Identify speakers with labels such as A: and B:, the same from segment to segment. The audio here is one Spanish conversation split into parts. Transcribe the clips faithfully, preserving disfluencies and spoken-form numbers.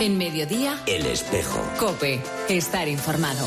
A: En Mediodía,
B: El Espejo.
A: COPE. Estar informado.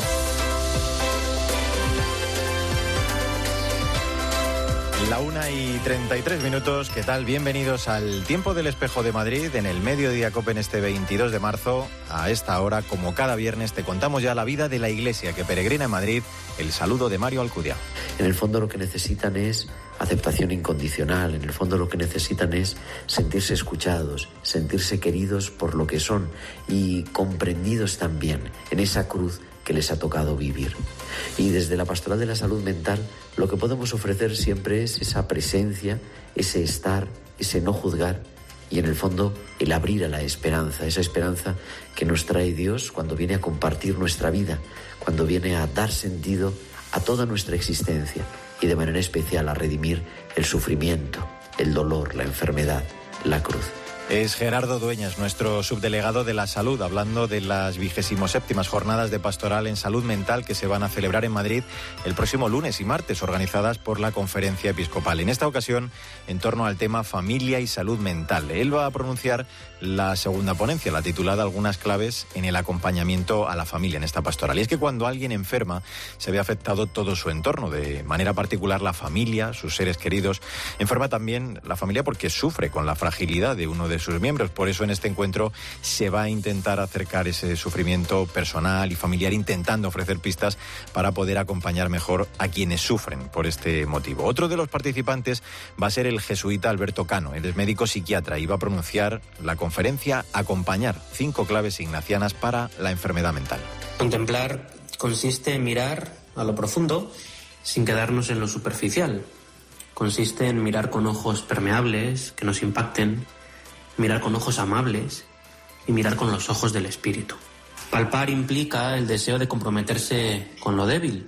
C: La una y treinta y tres minutos, ¿qué tal? Bienvenidos al Tiempo del Espejo de Madrid, en el Mediodía COPE en este veintidós de marzo. A esta hora, como cada viernes, te contamos ya la vida de la Iglesia que peregrina en Madrid. El saludo de Mario Alcudia.
D: En el fondo lo que necesitan es aceptación incondicional, en el fondo lo que necesitan es sentirse escuchados, sentirse queridos por lo que son y comprendidos también en esa cruz que les ha tocado vivir. Y desde la Pastoral de la Salud Mental lo que podemos ofrecer siempre es esa presencia, ese estar, ese no juzgar y en el fondo el abrir a la esperanza, esa esperanza que nos trae Dios cuando viene a compartir nuestra vida, cuando viene a dar sentido a toda nuestra existencia y de manera especial a redimir el sufrimiento, el dolor, la enfermedad, la cruz.
C: Es Gerardo Dueñas, nuestro subdelegado de la salud, hablando de las vigésimo séptimas jornadas de pastoral en salud mental que se van a celebrar en Madrid el próximo lunes y martes, organizadas por la Conferencia Episcopal. En esta ocasión, en torno al tema familia y salud mental. Él va a pronunciar la segunda ponencia, la titulada Algunas claves en el acompañamiento a la familia en esta pastoral. Y es que cuando alguien enferma, se ve afectado todo su entorno, de manera particular la familia, sus seres queridos. Enferma también la familia porque sufre con la fragilidad de uno de sus miembros. Por eso en este encuentro se va a intentar acercar ese sufrimiento personal y familiar, intentando ofrecer pistas para poder acompañar mejor a quienes sufren por este motivo. Otro de los participantes va a ser el jesuita Alberto Cano. Él es médico psiquiatra y va a pronunciar la conferencia Acompañar, cinco claves ignacianas para la enfermedad mental.
E: Contemplar consiste en mirar a lo profundo sin quedarnos en lo superficial. Consiste en mirar con ojos permeables que nos impacten, mirar con ojos amables y mirar con los ojos del espíritu. Palpar implica el deseo de comprometerse con lo débil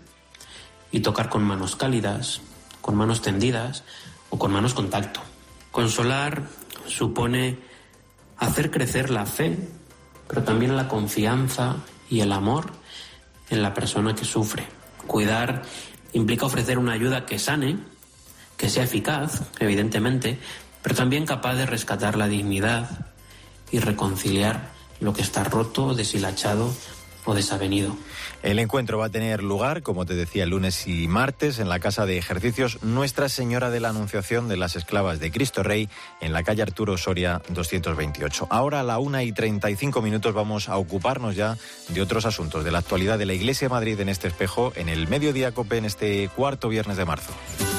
E: y tocar con manos cálidas, con manos tendidas o con manos con tacto. Consolar supone hacer crecer la fe, pero también la confianza y el amor en la persona que sufre. Cuidar implica ofrecer una ayuda que sane, que sea eficaz, evidentemente, pero también capaz de rescatar la dignidad y reconciliar lo que está roto, deshilachado o desavenido.
C: El encuentro va a tener lugar, como te decía, el lunes y martes en la Casa de Ejercicios Nuestra Señora de la Anunciación de las Esclavas de Cristo Rey, en la calle Arturo Soria doscientos veintiocho. Ahora a la una y treinta y cinco minutos vamos a ocuparnos ya de otros asuntos, de la actualidad de la Iglesia de Madrid en este espejo, en el Mediodía COPE, en este cuarto viernes de marzo.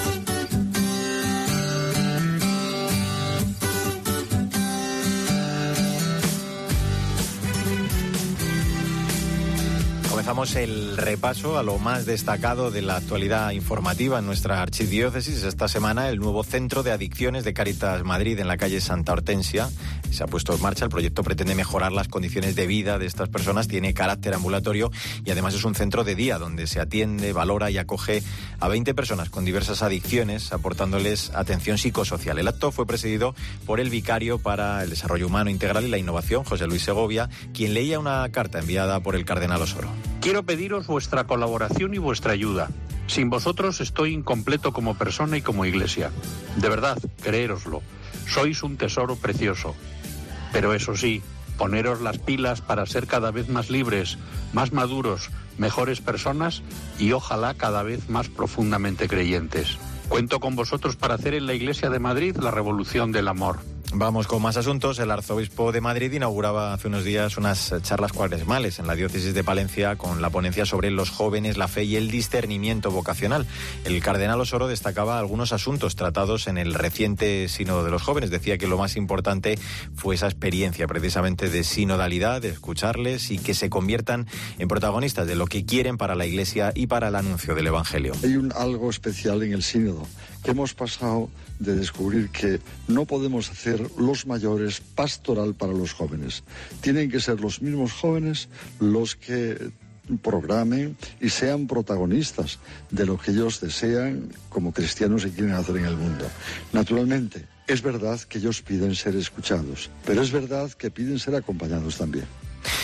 C: Comenzamos el repaso a lo más destacado de la actualidad informativa en nuestra archidiócesis. Esta semana el nuevo centro de adicciones de Cáritas Madrid en la calle Santa Hortensia se ha puesto en marcha. El proyecto pretende mejorar las condiciones de vida de estas personas, tiene carácter ambulatorio y además es un centro de día donde se atiende, valora y acoge a veinte personas con diversas adicciones, aportándoles atención psicosocial. El acto fue presidido por el vicario para el Desarrollo Humano Integral y la Innovación, José Luis Segovia, quien leía una carta enviada por el cardenal Osoro.
F: Quiero pediros vuestra colaboración y vuestra ayuda. Sin vosotros estoy incompleto como persona y como iglesia. De verdad, creéroslo. Sois un tesoro precioso. Pero eso sí, poneros las pilas para ser cada vez más libres, más maduros, mejores personas y ojalá cada vez más profundamente creyentes. Cuento con vosotros para hacer en la Iglesia de Madrid la revolución del amor.
C: Vamos con más asuntos. El arzobispo de Madrid inauguraba hace unos días unas charlas cuaresmales en la diócesis de Palencia con la ponencia sobre los jóvenes, la fe y el discernimiento vocacional. El cardenal Osoro destacaba algunos asuntos tratados en el reciente sínodo de los jóvenes. Decía que lo más importante fue esa experiencia precisamente de sinodalidad, de escucharles y que se conviertan en protagonistas de lo que quieren para la Iglesia y para el anuncio del Evangelio.
G: Hay un algo especial en el sínodo, que hemos pasado de descubrir que no podemos hacer los mayores pastoral para los jóvenes. Tienen que ser los mismos jóvenes los que programen y sean protagonistas de lo que ellos desean como cristianos y quieren hacer en el mundo. Naturalmente, es verdad que ellos piden ser escuchados, pero es verdad que piden ser acompañados también.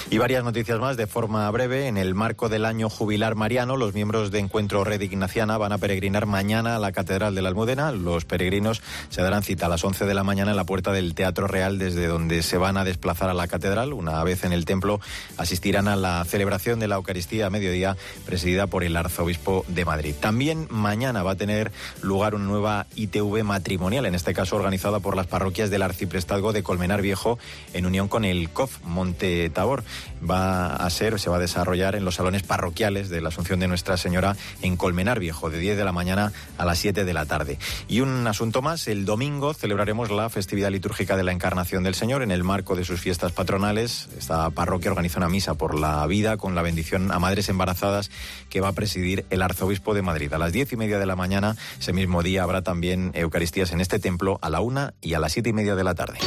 C: Y varias noticias más de forma breve. En el marco del año jubilar mariano, los miembros de Encuentro Red Ignaciana van a peregrinar mañana a la Catedral de la Almudena. Los peregrinos se darán cita a las once de la mañana en la puerta del Teatro Real, desde donde se van a desplazar a la Catedral. Una vez en el templo, asistirán a la celebración de la Eucaristía a mediodía, presidida por el Arzobispo de Madrid. También mañana va a tener lugar una nueva I T V matrimonial, en este caso organizada por las parroquias del Arciprestazgo de Colmenar Viejo, en unión con el C O F Monte Tabor. Va a ser, se va a desarrollar en los salones parroquiales de la Asunción de Nuestra Señora en Colmenar Viejo, de diez de la mañana a las siete de la tarde. Y un asunto más, el domingo celebraremos la festividad litúrgica de la Encarnación del Señor en el marco de sus fiestas patronales. Esta parroquia organiza una misa por la vida con la bendición a madres embarazadas que va a presidir el Arzobispo de Madrid. A las diez y media de la mañana, ese mismo día, habrá también Eucaristías en este templo a la una y a las siete y media de la tarde.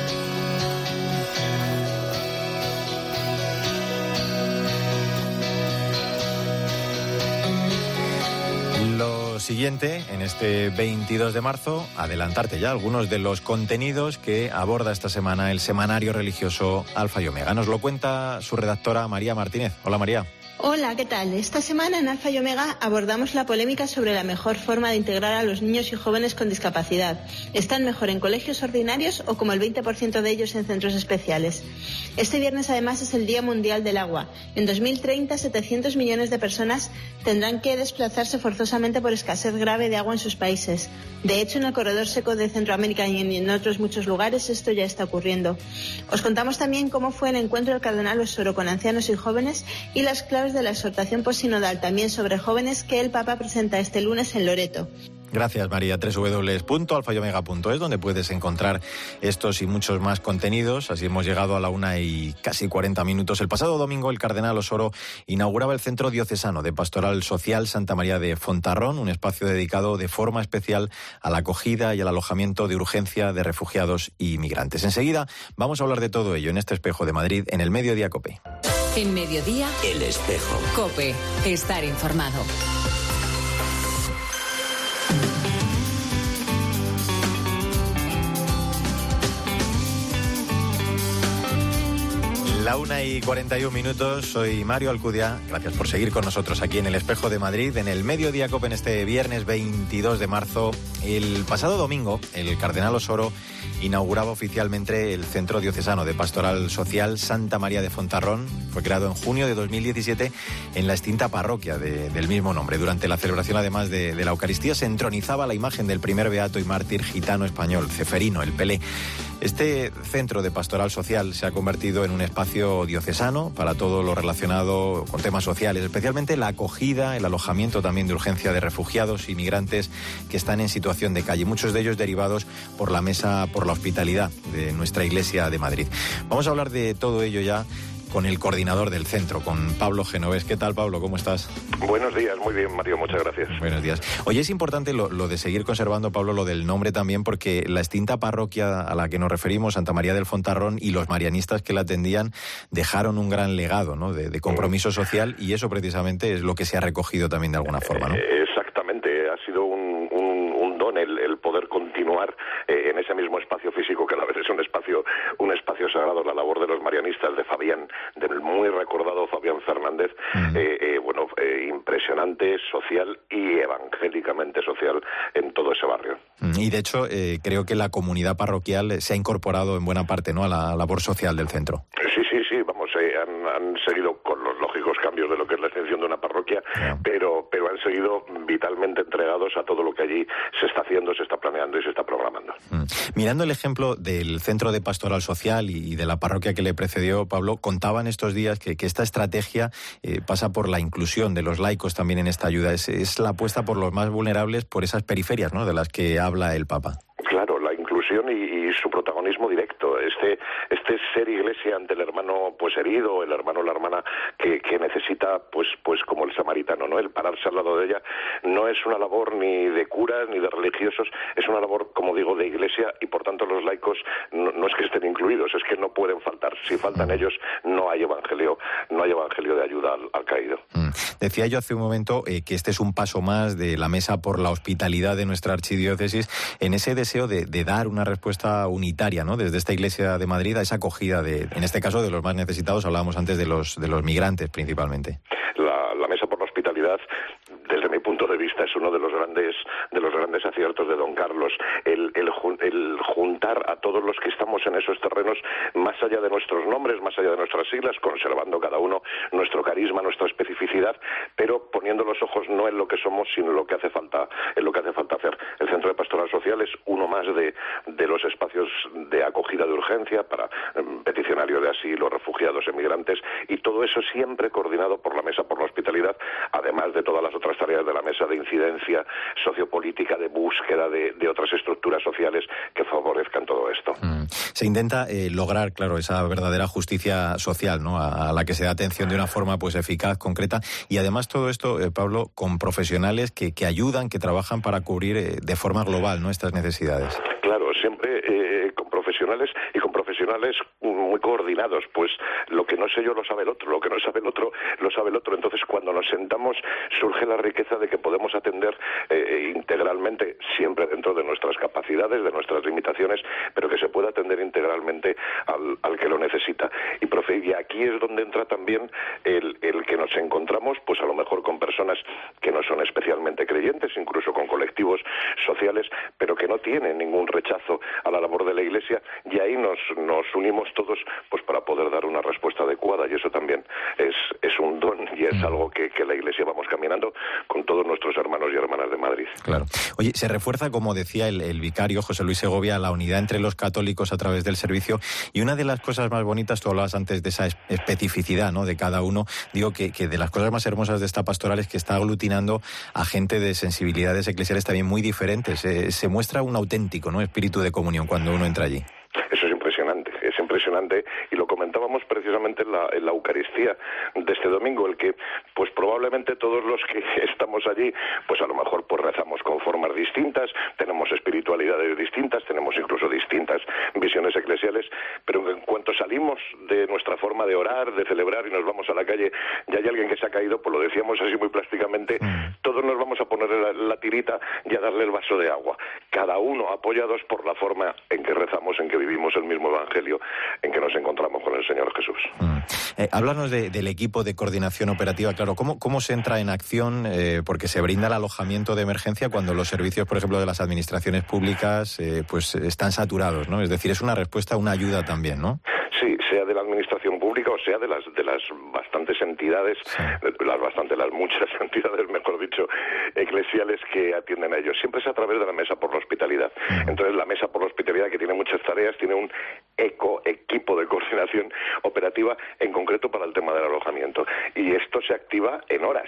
C: Lo siguiente, en este veintidós de marzo, adelantarte ya algunos de los contenidos que aborda esta semana el semanario religioso Alfa y Omega. Nos lo cuenta su redactora María Martínez. Hola, María.
B: Hola, ¿qué tal? Esta semana en Alfa y Omega abordamos la polémica sobre la mejor forma de integrar a los niños y jóvenes con discapacidad. ¿Están mejor en colegios ordinarios o como el veinte por ciento de ellos en centros especiales? Este viernes además es el Día Mundial del Agua. En dos mil treinta, setecientos millones de personas tendrán que desplazarse forzosamente por escasez grave de agua en sus países. De hecho, en el corredor seco de Centroamérica y en otros muchos lugares esto ya está ocurriendo. Os contamos también cómo fue el encuentro del Cardenal Osoro con ancianos y jóvenes y las claves de la exhortación postsinodal también sobre jóvenes que el Papa presenta este lunes en Loreto.
C: Gracias, María. doble u doble u doble u punto alfa y omega punto es, donde puedes encontrar estos y muchos más contenidos. Así hemos llegado a la una y casi cuarenta minutos. El pasado domingo, el Cardenal Osoro inauguraba el Centro Diocesano de Pastoral Social Santa María de Fontarrón, un espacio dedicado de forma especial a la acogida y al alojamiento de urgencia de refugiados y migrantes. Enseguida vamos a hablar de todo ello en este Espejo de Madrid, en el Mediodía COPE.
A: En Mediodía,
H: El Espejo.
A: COPE. Estar informado.
C: La una y cuarenta y un minutos, soy Mario Alcudia. Gracias por seguir con nosotros aquí en el Espejo de Madrid, en el Mediodía COPE, en este viernes veintidós de marzo. El pasado domingo, el Cardenal Osoro inauguraba oficialmente el Centro Diocesano de Pastoral Social Santa María de Fontarrón. Fue creado en junio de dos mil diecisiete en la extinta parroquia de, del mismo nombre. Durante la celebración, además de, de la Eucaristía, se entronizaba la imagen del primer beato y mártir gitano español, Ceferino, el Pelé. Este centro de pastoral social se ha convertido en un espacio diocesano para todo lo relacionado con temas sociales, especialmente la acogida, el alojamiento también de urgencia de refugiados y migrantes que están en situación de calle, muchos de ellos derivados por la Mesa por la Hospitalidad de nuestra Iglesia de Madrid. Vamos a hablar de todo ello ya con el coordinador del centro, con Pablo Genovés. ¿Qué tal, Pablo? ¿Cómo estás?
I: Buenos días, muy bien, Mario, muchas gracias.
C: Buenos días. Oye, es importante lo, lo de seguir conservando, Pablo, lo del nombre también, porque la extinta parroquia a la que nos referimos, Santa María del Fontarrón, y los marianistas que la atendían dejaron un gran legado, ¿no?, de, de compromiso social, y eso precisamente es lo que se ha recogido también de alguna forma, ¿no?
I: Eh, exactamente, ha sido un, un, un don el, el poder continuar eh, en ese mismo espacio físico, que a la vez es un espacio, un espacio sagrado. La labor de los marianistas, de Fabián, del muy recordado Fabián Fernández, mm. eh, eh, bueno, eh, impresionante, social y evangélicamente social en todo ese barrio.
C: Y de hecho, eh, creo que la comunidad parroquial se ha incorporado en buena parte, ¿no?, a la labor social del centro.
I: Sí, sí, sí, vamos, eh, han, han seguido con los lógicos cambios de lo que es la extensión de una parroquia, yeah. pero, pero han seguido vitalmente entregados a todo lo que allí se está haciendo, se está planeando y se está programando.
C: Mm. Mirando el ejemplo del Centro de Pastoral Social y, y de la parroquia que le precedió, Pablo, contaban estos días que, que esta estrategia eh, pasa por la inclusión de los laicos también en esta ayuda. Es, es la apuesta por los más vulnerables, por esas periferias, ¿no?, de las que habla el Papa.
I: Claro, la inclusión y, y su protagonismo directo, este este ser iglesia ante el hermano pues herido, el hermano o la hermana que, que necesita pues pues como el samaritano, ¿no?, el pararse al lado de ella, no es una labor ni de curas ni de religiosos, es una labor, como digo, de iglesia, y por tanto los laicos laicos no, no es que estén incluidos, es que no pueden faltar. Si faltan ellos, no hay evangelio, no hay evangelio de ayuda al, al caído.
C: Mm. Decía yo hace un momento eh, que este es un paso más de la Mesa por la Hospitalidad de nuestra archidiócesis en ese deseo de, de dar una respuesta unitaria, ¿no?, desde esta Iglesia de Madrid a esa acogida de, en este caso, de los más necesitados. Hablábamos antes de los de los migrantes principalmente.
I: La, la Mesa por la Hospitalidad, desde mi punto de vista, es uno de los grandes de los grandes aciertos de don Carlos, el, el, el juntar a todos los que estamos en esos terrenos, más allá de nuestros nombres, más allá de nuestras siglas, conservando cada uno nuestro carisma, nuestra especificidad, pero poniendo los ojos no en lo que somos, sino en lo que hace falta, en lo que hace falta hacer. El Centro de Pastoral Social es uno más de, de los espacios de acogida de urgencia para um, peticionarios de asilo, refugiados, emigrantes, y todo eso siempre coordinado por la Mesa por la Hospitalidad, además de todas las otras tareas de la mesa de incidencia sociopolítica, de búsqueda de, de otras estructuras sociales que favorezcan todo esto.
C: Mm. Se intenta eh, lograr, claro, esa verdadera justicia social, ¿no?, a, a la que se da atención de una forma pues eficaz, concreta, y además todo esto, eh, Pablo, con profesionales que, que ayudan, que trabajan para cubrir eh, de forma global, ¿no?, estas necesidades.
I: Claro, siempre eh, con profesionales y con profesionales muy coordinados, pues lo que no sé yo lo sabe el otro, lo que no sabe el otro lo sabe el otro. Entonces, cuando nos sentamos, surge la riqueza de que podemos atender eh, integralmente, siempre dentro de nuestras capacidades, de nuestras limitaciones, pero que se pueda atender integralmente al, al que lo necesita. Y, profe, y aquí es donde entra también el, el que nos encontramos, pues a lo mejor con personas que no son especialmente creyentes, incluso con colectivos sociales, pero que no tienen ningún rechazo a la labor de la Iglesia, y ahí nos, nos unimos todos pues para poder dar una respuesta adecuada, y eso también es, es un don y es algo que, que la Iglesia vamos caminando con todos nuestros hermanos y hermanas de Madrid.
C: Claro. Oye, se refuerza, como decía el, el vicario José Luis Segovia, la unidad entre los católicos a través del servicio, y una de las cosas más bonitas, tú hablabas antes de esa especificidad, ¿no?, de cada uno, digo que, que de las cosas más hermosas de esta pastoral es que está aglutinando a gente de sensibilidades eclesiales también muy diferentes. Eh, se muestra un auténtico, ¿no?, espíritu de comunión cuando uno entra allí.
I: Eso es impresionante, es impresionante, y lo comentábamos precisamente en la, en la Eucaristía de este domingo, el que pues probablemente todos los que estamos allí, pues a lo mejor pues rezamos con formas distintas, tenemos espiritualidades distintas, tenemos incluso distintas visiones eclesiales, pero en cuanto salimos de nuestra forma de orar, de celebrar y nos vamos a la calle, y hay alguien que se ha caído, pues lo decíamos así muy plásticamente, todos nos vamos a poner la, la tirita y a darle el vaso de agua, cada uno apoyados por la forma en que rezamos, en que vivimos el mismo evangelio, en que nos encontramos con el Señor Jesús.
C: Mm. Eh, háblanos de, del equipo de coordinación operativa, claro, ¿cómo, cómo se entra en acción? Eh, porque se brinda el alojamiento de emergencia cuando los servicios, por ejemplo, de las administraciones públicas, eh, pues están saturados, ¿no? Es decir, es una respuesta, una ayuda también, ¿no?
I: Sí, sea de la administración pública o sea de las de las bastantes entidades, sí. las bastantes, las muchas entidades, mejor dicho, eclesiales que atienden a ellos. Siempre es a través de la Mesa por la Hospitalidad. Uh-huh. Entonces, la Mesa por la Hospitalidad, que tiene muchas tareas, tiene un eco, equipo de coordinación operativa, en concreto para el tema del alojamiento. Y esto se activa en horas,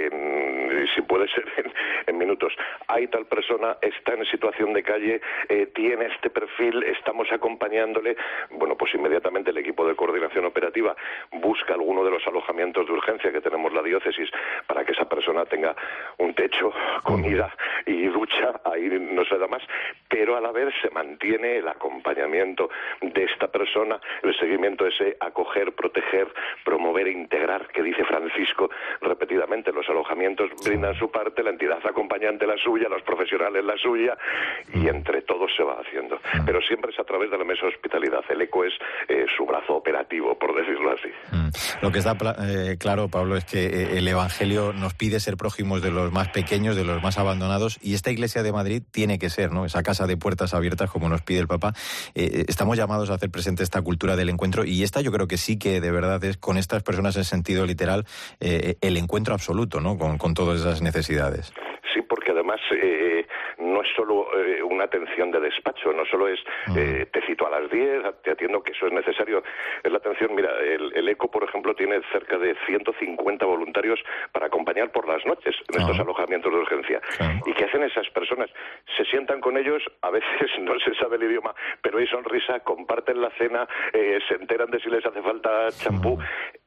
I: eh, si puede ser en, en minutos. Hay tal persona, está en situación de calle, eh, tiene este perfil, estamos acompañándole. Bueno, pues inmediatamente el equipo de coordinación operativa busca alguno de los alojamientos de urgencia que tenemos la diócesis para que esa persona tenga un techo, comida y ducha, ahí no se da más, pero a la vez se mantiene el acompañamiento de esta persona, el seguimiento ese, acoger, proteger, promover e integrar, que dice Francisco repetidamente. Los alojamientos brindan su parte, la entidad acompañante la suya, los profesionales la suya, y entre todos se va haciendo. Pero siempre es a través de la Mesa de Hospitalidad. El eco es eh, su brazo operativo, por decirlo así.
C: Mm. Lo que está eh, claro, Pablo, es que eh, el Evangelio nos pide ser prójimos de los más pequeños, de los más abandonados, y esta Iglesia de Madrid tiene que ser, ¿no?, esa casa de puertas abiertas, como nos pide el Papa. Eh, estamos llamados a hacer presente esta cultura del encuentro, y esta yo creo que sí que de verdad es con estas personas en sentido literal eh, el encuentro absoluto, ¿no?, con, con todas esas necesidades.
I: Sí, porque además eh, no es solo eh, una atención de despacho, no solo es eh, te cito a las diez, te atiendo, que eso es necesario, es la atención. Mira, el, el ECO, por ejemplo, tiene cerca de ciento cincuenta voluntarios para acompañar por las noches en estos uh-huh. alojamientos de urgencia. Uh-huh. ¿Y qué hacen esas personas? Se sientan con ellos, a veces no se sabe el idioma, pero hay sonrisa, comparten la cena, eh, se enteran de si les hace falta champú. Uh-huh.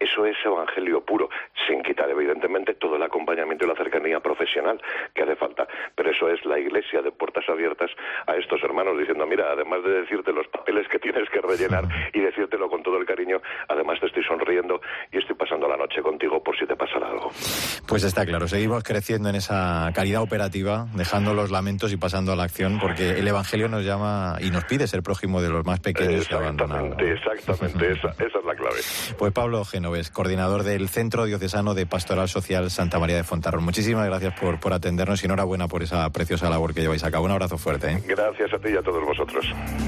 I: Eso es evangelio puro, sin quitar evidentemente todo el acompañamiento y la cercanía profesional que hace falta. Pero eso es la Iglesia de puertas abiertas a estos hermanos, diciendo, mira, además de decirte los papeles que tienes que rellenar y decírtelo con todo el cariño, además te estoy sonriendo y estoy pasando la noche contigo por si te pasara algo.
C: Pues está claro, seguimos creciendo en esa caridad operativa, dejando los lamentos y pasando a la acción, porque el Evangelio nos llama y nos pide ser prójimo de los más pequeños y abandonados.
I: Exactamente, esa, esa es la clave.
C: Pues Pablo Genovés, coordinador del Centro Diocesano de Pastoral Social Santa María de Fontarrón. Muchísimas gracias por, por atendernos y enhorabuena por esa preciosa labor que lleváis a cabo. Un abrazo fuerte, ¿eh?
I: Gracias a ti y a todos vosotros.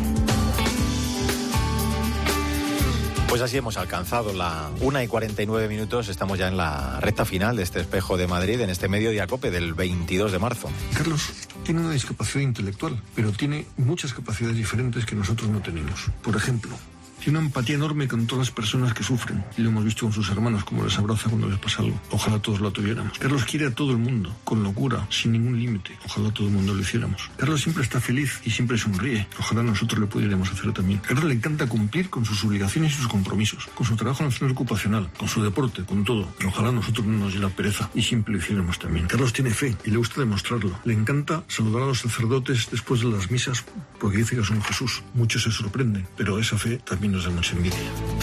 C: Pues así hemos alcanzado la una y cuarenta y nueve minutos. Estamos ya en la recta final de este Espejo de Madrid, en este Mediodía Cope del veintidós de marzo.
H: Carlos tiene una discapacidad intelectual, pero tiene muchas capacidades diferentes que nosotros no tenemos. Por ejemplo, tiene una empatía enorme con todas las personas que sufren. Y lo hemos visto con sus hermanos, como les abraza cuando les pasa algo. Ojalá todos lo tuviéramos. Carlos quiere a todo el mundo, con locura, sin ningún límite. Ojalá todo el mundo lo hiciéramos. Carlos siempre está feliz y siempre sonríe. Ojalá nosotros lo pudiéramos hacer también. Carlos le encanta cumplir con sus obligaciones y sus compromisos. Con su trabajo en el centro ocupacional, con su deporte, con todo. Ojalá nosotros no nos diera pereza y siempre lo hiciéramos también. Carlos tiene fe y le gusta demostrarlo. Le encanta saludar a los sacerdotes después de las misas porque dice que son Jesús. Muchos se sorprenden, pero esa fe también nos da mucha envidia.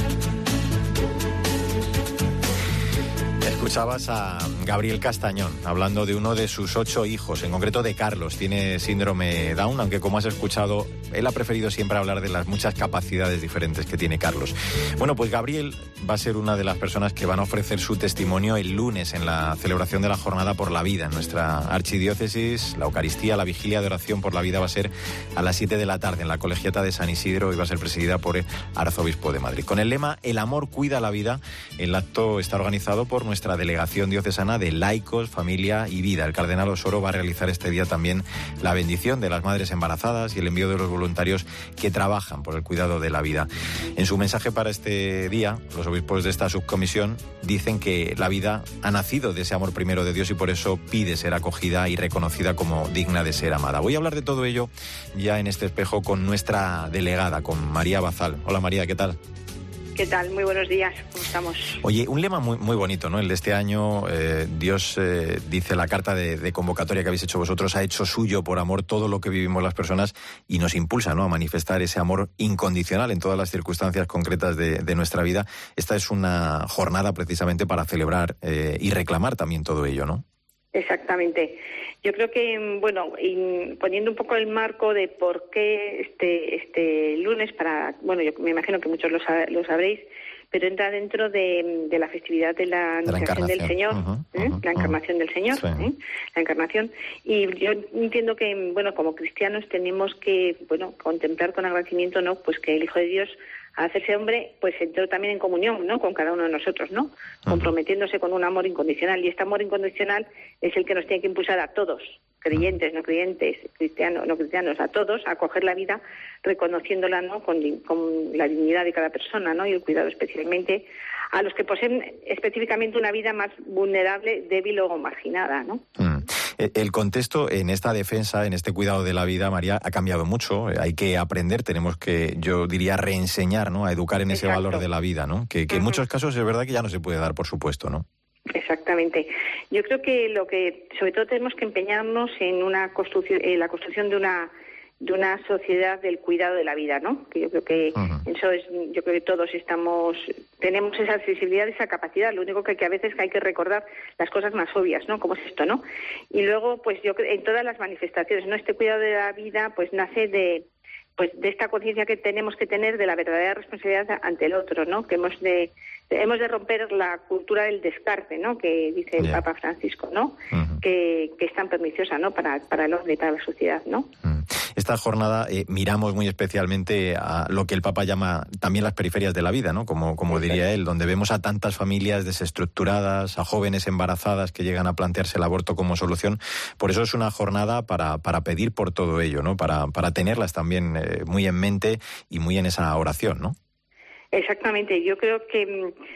C: Escuchabas a Gabriel Castañón hablando de uno de sus ocho hijos, en concreto de Carlos. Tiene síndrome Down, aunque como has escuchado, él ha preferido siempre hablar de las muchas capacidades diferentes que tiene Carlos. Bueno, pues Gabriel va a ser una de las personas que van a ofrecer su testimonio el lunes en la celebración de la Jornada por la Vida en nuestra archidiócesis. La Eucaristía, la vigilia de oración por la vida va a ser a las siete de la tarde en la Colegiata de San Isidro y va a ser presidida por el Arzobispo de Madrid. Con el lema El amor cuida la vida, el acto está organizado por nuestra Delegación Diocesana de Laicos, Familia y Vida. El cardenal Osoro va a realizar este día también la bendición de las madres embarazadas y el envío de los voluntarios que trabajan por el cuidado de la vida. En su mensaje para este día, los obispos de esta subcomisión dicen que la vida ha nacido de ese amor primero de Dios y por eso pide ser acogida y reconocida como digna de ser amada. Voy a hablar de todo ello ya en este espejo con nuestra delegada, con María Bazal. Hola María, ¿qué tal?
J: ¿Qué tal? Muy buenos días, ¿cómo estamos?
C: Oye, un lema muy, muy bonito, ¿no? El de este año, eh, Dios eh, dice, la carta de, de convocatoria que habéis hecho vosotros, ha hecho suyo por amor todo lo que vivimos las personas y nos impulsa, ¿no?, a manifestar ese amor incondicional en todas las circunstancias concretas de, de nuestra vida. Esta es una jornada precisamente para celebrar eh, y reclamar también todo ello, ¿no?
J: Exactamente. Yo creo que, bueno, y poniendo un poco el marco de por qué este este lunes, para, bueno, yo me imagino que muchos lo, lo sabréis, pero entra dentro de, de la festividad de la Anunciación del Señor, uh-huh, ¿eh? uh-huh, la encarnación uh-huh. del Señor, sí. ¿eh? la encarnación. Y yo entiendo que, bueno, como cristianos tenemos que, bueno, contemplar con agradecimiento, ¿no?, pues que el Hijo de Dios, al hacerse hombre, pues entró también en comunión, ¿no?, con cada uno de nosotros, ¿no?, uh-huh. comprometiéndose con un amor incondicional. Y este amor incondicional es el que nos tiene que impulsar a todos, creyentes, no creyentes, cristianos, no cristianos, a todos, a coger la vida reconociéndola, ¿no?, con, con la dignidad de cada persona, ¿no?, y el cuidado especialmente a los que poseen específicamente una vida más vulnerable, débil o marginada, ¿no?
C: Mm. El contexto en esta defensa, en este cuidado de la vida, María, ha cambiado mucho. Hay que aprender, tenemos que, yo diría, reenseñar, ¿no?, a educar en ese Exacto. valor de la vida, ¿no?, que, que uh-huh. en muchos casos es verdad que ya no se puede dar, por supuesto, ¿no?
J: Exactamente. Yo creo que lo que, sobre todo, tenemos que empeñarnos en una construcción, en la construcción de una de una sociedad del cuidado de la vida, ¿no? Que yo creo que uh-huh. eso es, yo creo que todos estamos, tenemos esa sensibilidad, esa capacidad. Lo único que, que a veces hay que recordar las cosas más obvias, ¿no? Como es esto, ¿no? Y luego, pues yo creo en todas las manifestaciones, ¿no? Este cuidado de la vida, pues nace de pues de esta conciencia que tenemos que tener de la verdadera responsabilidad ante el otro, ¿no? Que hemos de hemos de romper la cultura del descarte, ¿no?, que dice el yeah. Papa Francisco, ¿no? Uh-huh. Que, que es tan perniciosa, ¿no?, para para el hombre y para la sociedad, ¿no?
C: Uh-huh. Esta jornada eh, miramos muy especialmente a lo que el Papa llama también las periferias de la vida, ¿no?, como como diría él, donde vemos a tantas familias desestructuradas, a jóvenes embarazadas que llegan a plantearse el aborto como solución. Por eso es una jornada para para pedir por todo ello, ¿no?, para para tenerlas también eh, muy en mente y muy en esa oración, ¿no?
J: Exactamente. Yo creo que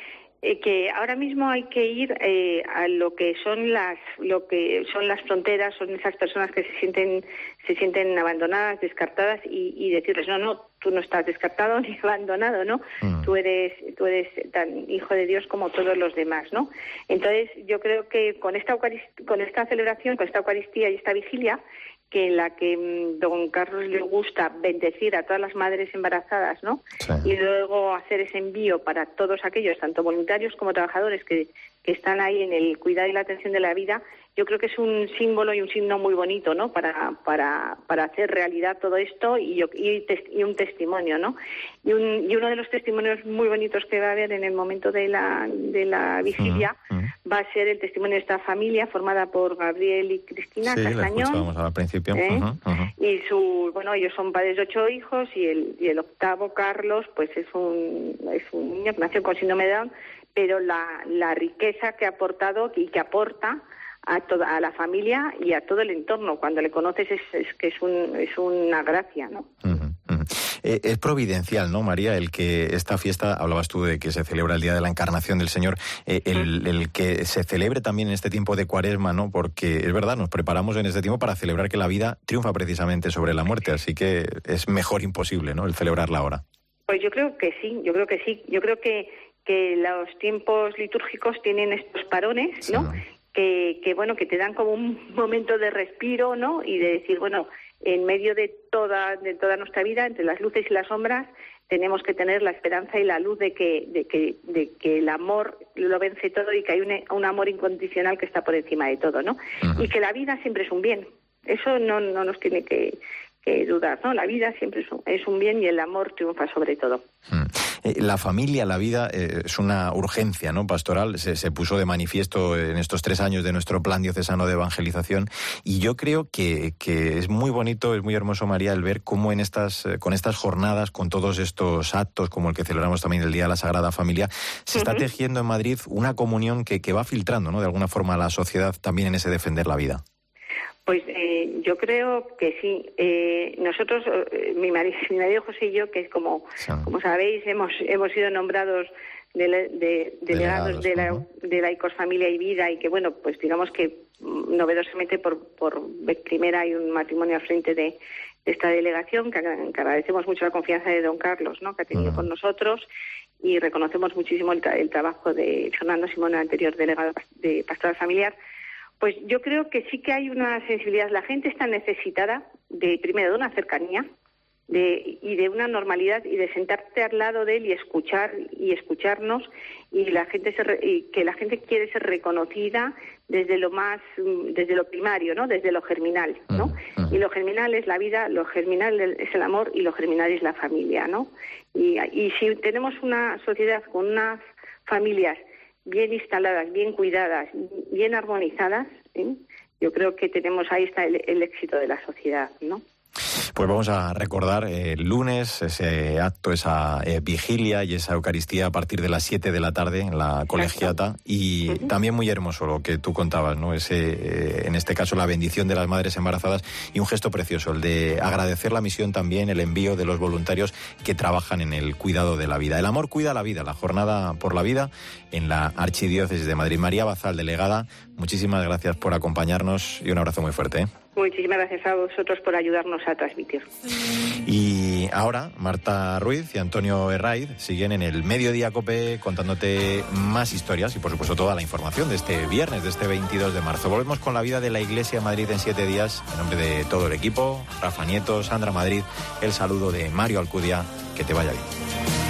J: Eh, que ahora mismo hay que ir eh, a lo que son las lo que son las fronteras, son esas personas que se sienten se sienten abandonadas, descartadas y, y decirles no no tú no estás descartado ni abandonado, ¿no? Mm. Tú eres tú eres tan hijo de Dios como todos los demás, ¿no? Entonces yo creo que con esta Eucarist- con esta celebración, con esta Eucaristía y esta vigilia, que en la que mmm, don Carlos le gusta bendecir a todas las madres embarazadas, ¿no? Sí. Y luego hacer ese envío para todos aquellos, tanto voluntarios como trabajadores, que, que están ahí en el cuidado y la atención de la vida. Yo creo que es un símbolo y un signo muy bonito, ¿no? Para para para hacer realidad todo esto y, y, y un testimonio, ¿no? Y, un, y uno de los testimonios muy bonitos que va a haber en el momento de la de la vigilia uh-huh. va a ser el testimonio de esta familia formada por Gabriel y Cristina
C: sí,
J: Castañón.
C: Sí, al principio.
J: ¿eh?
C: Uh-huh, uh-huh.
J: Y su bueno, ellos son padres de ocho hijos y el y el octavo, Carlos, pues es un es un niño que nació con síndrome de Down, pero la la riqueza que ha aportado y que aporta a toda a la familia y a todo el entorno. Cuando le conoces es, es que es un es una gracia, ¿no?
C: Uh-huh, uh-huh. Eh, es providencial, ¿no, María? El que esta fiesta, hablabas tú de que se celebra el Día de la Encarnación del Señor, eh, el, el que se celebre también en este tiempo de Cuaresma, ¿no? Porque es verdad, nos preparamos en este tiempo para celebrar que la vida triunfa precisamente sobre la muerte, así que es mejor imposible, ¿no?, el celebrarla ahora.
J: Pues yo creo que sí, yo creo que sí. Yo creo que, que los tiempos litúrgicos tienen estos parones, ¿no? Sí. Que, que bueno, que te dan como un momento de respiro, ¿no? Y de decir, bueno, en medio de toda de toda nuestra vida, entre las luces y las sombras, tenemos que tener la esperanza y la luz de que de que de que el amor lo vence todo y que hay un, un amor incondicional que está por encima de todo, ¿no? Uh-huh. Y que la vida siempre es un bien. Eso no no nos tiene que, que dudar, ¿no? La vida siempre es un, es un bien y el amor triunfa sobre todo.
C: Uh-huh. La familia, la vida, eh, es una urgencia, ¿no?, pastoral. Se, se puso de manifiesto en estos tres años de nuestro plan diocesano de evangelización y yo creo que, que es muy bonito, es muy hermoso, María, el ver cómo en estas, con estas jornadas, con todos estos actos, como el que celebramos también el Día de la Sagrada Familia, se uh-huh. está tejiendo en Madrid una comunión que, que va filtrando, ¿no?, de alguna forma a la sociedad también en ese defender la vida.
J: Pues eh, yo creo que sí. Eh, nosotros, eh, mi, marido, mi marido José y yo, que como sí. como sabéis, hemos hemos sido nombrados de, de, delegados, delegados de la uh-huh. de Laicos, Familia y Vida, y que bueno, pues digamos que novedosamente por por vez primera hay un matrimonio al frente de, de esta delegación, que, que agradecemos mucho la confianza de don Carlos, ¿no?, que ha tenido uh-huh. con nosotros, y reconocemos muchísimo el, el trabajo de Fernando Simón, el anterior delegado de Pastoral Familiar. Pues yo creo que sí que hay una sensibilidad. La gente está necesitada de, primero, de una cercanía de, y de una normalidad y de sentarte al lado de él y escuchar y escucharnos y la gente se re, y que la gente quiere ser reconocida desde lo más, desde lo primario, ¿no? Desde lo germinal, ¿no? Uh-huh. Y lo germinal es la vida, lo germinal es el amor y lo germinal es la familia, ¿no? Y, y si tenemos una sociedad con unas familias bien instaladas, bien cuidadas, bien armonizadas, ¿eh?, yo creo que tenemos ahí está el, el éxito de la sociedad, ¿no?
C: Pues vamos a recordar el lunes ese acto, esa eh, vigilia y esa Eucaristía a partir de las siete de la tarde en la colegiata. Y uh-huh. también muy hermoso lo que tú contabas, ¿no? Ese, eh, en este caso, la bendición de las madres embarazadas y un gesto precioso, el de agradecer la misión también, el envío de los voluntarios que trabajan en el cuidado de la vida. El amor cuida la vida, la jornada por la vida en la Archidiócesis de Madrid. María Bazal, delegada, muchísimas gracias por acompañarnos y un abrazo muy fuerte, ¿eh?
J: Muchísimas gracias a vosotros por ayudarnos a transmitir.
C: Y ahora Marta Ruiz y Antonio Herraiz siguen en el Mediodía COPE contándote más historias y por supuesto toda la información de este viernes, de este veintidós de marzo. Volvemos con la vida de la Iglesia en Madrid en siete días. En nombre de todo el equipo, Rafa Nieto, Sandra Madrid, el saludo de Mario Alcudia. Que te vaya bien.